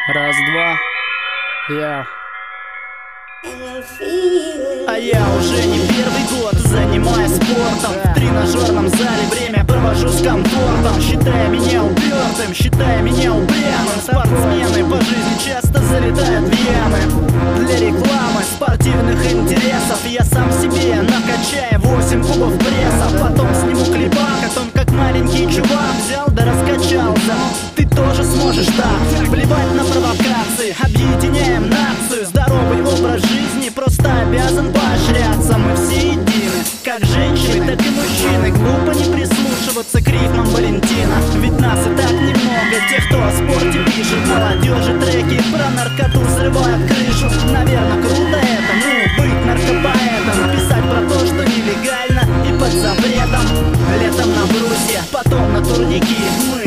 Раз, два, я. А я уже не первый год занимаюсь спортом. В тренажерном зале время провожу с комфортом. Считая меня упертым, считая меня упрямым. Спортсмены по жизни часто залетают в ямы. Для рекламы спортивных интересов я сам себе накачаю 8 кубов пресса. Потом сниму клипак о том, как маленький чувак взял да раскачался. Ты тоже сможешь так, плевать на провокации. Объединяем нацию, здоровый образ жизни просто обязан поощряться. Мы все едины, как женщины, так и мужчины. Глупо не прислушиваться к рифмам Валентина, ведь нас и так немного, тех, кто о спорте пишет. Молодежи треки про наркоту взрывают крышу. Наверное, круто это, быть наркопоэтом. Писать про то, что нелегально и под запретом. Летом на брусе, потом на турники. Мы